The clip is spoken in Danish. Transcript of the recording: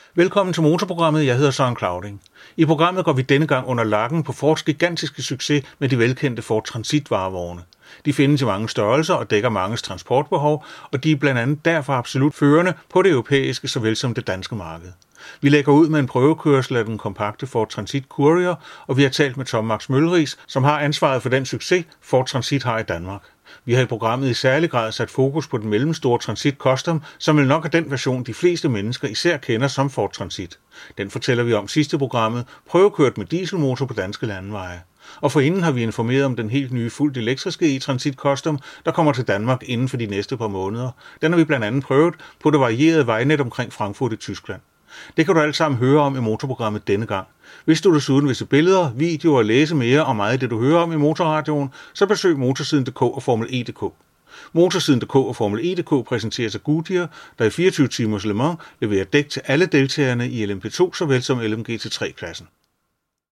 Velkommen til Motorprogrammet. Jeg hedder Søren Clauding. I programmet går vi denne gang under lakken på Fords gigantiske succes med de velkendte Ford Transit-varevogne. De findes i mange størrelser og dækker manges transportbehov, og de er blandt andet derfor absolut førende på det europæiske såvel som det danske marked. Vi lægger ud med en prøvekørsel af den kompakte Ford Transit Courier, og vi har talt med Tom Max Mølleris, som har ansvaret for den succes, Ford Transit har i Danmark. Vi har i programmet i særlig grad sat fokus på den mellemstore Transit Custom, som vel nok er den version, de fleste mennesker især kender som Ford Transit. Den fortæller vi om sidste programmet, prøvekørt med dieselmotor på danske landeveje. Og forinden har vi informeret om den helt nye fuldt elektriske e-Transit Custom, der kommer til Danmark inden for de næste par måneder. Den har vi blandt andet prøvet på det varierede vejnet omkring Frankfurt i Tyskland. Det kan du alt sammen høre om i motorprogrammet denne gang. Hvis du desuden vil se billeder, videoer og læse mere om meget af det, du hører om i Motorradioen, så besøg Motorsiden.dk og Formel E.dk. Motorsiden.dk og Formel E.dk præsenteres af Goodyear, der i 24 timers Le Mans leverer dæk til alle deltagerne i LMP2 såvel som LMGT3-klassen.